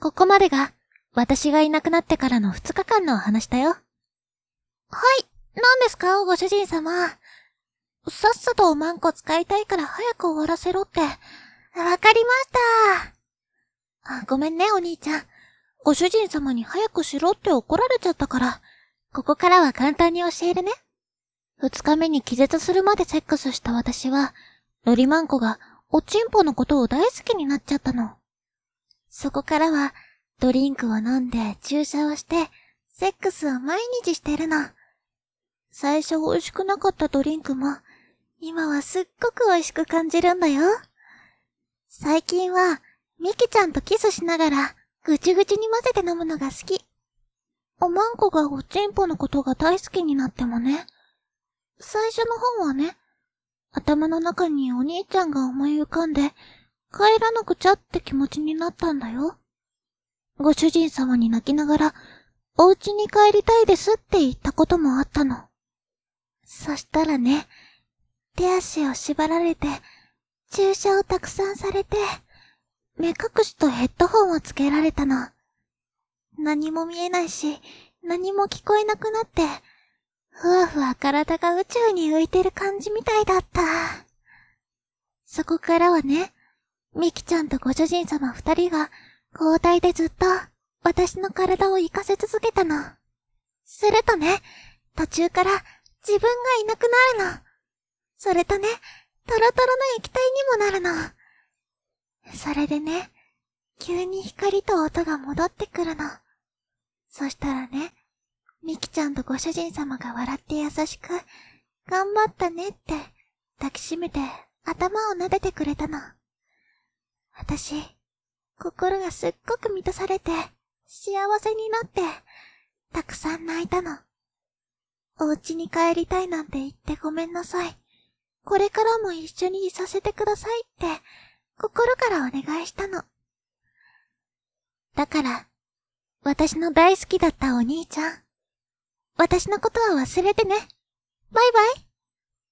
ここまでが、私がいなくなってからの2日間のお話だよ。はい、何ですか、ご主人様。さっさとおまんこ使いたいから早く終わらせろって。わかりました。ごめんね、お兄ちゃん。ご主人様に早くしろって怒られちゃったから、ここからは簡単に教えるね。2日目に気絶するまでセックスした私は、のりまんこがおちんぽのことを大好きになっちゃったの。そこからは、ドリンクを飲んで注射をして、セックスを毎日してるの。最初美味しくなかったドリンクも、今はすっごく美味しく感じるんだよ。最近は、ミキちゃんとキスしながら、ぐちゅぐちゅに混ぜて飲むのが好き。おまんこがおちんぽのことが大好きになってもね。最初の方はね、頭の中にお兄ちゃんが思い浮かんで、帰らなくちゃって気持ちになったんだよ。ご主人様に泣きながら、お家に帰りたいですって言ったこともあったの。そしたらね、手足を縛られて、注射をたくさんされて、目隠しとヘッドホンをつけられたの。何も見えないし、何も聞こえなくなって、ふわふわ体が宇宙に浮いてる感じみたいだった。そこからはね、ミキちゃんとご主人様2人が交代でずっと私の体を生かせ続けたの。するとね、途中から自分がいなくなるの。それとね、トロトロの液体にもなるの。それでね、急に光と音が戻ってくるの。そしたらね、ミキちゃんとご主人様が笑って優しく、頑張ったねって抱きしめて頭を撫でてくれたの。私、心がすっごく満たされて、幸せになって、たくさん泣いたの。お家に帰りたいなんて言ってごめんなさい。これからも一緒にいさせてくださいって、心からお願いしたの。だから、私の大好きだったお兄ちゃん。私のことは忘れてね。バイバイ。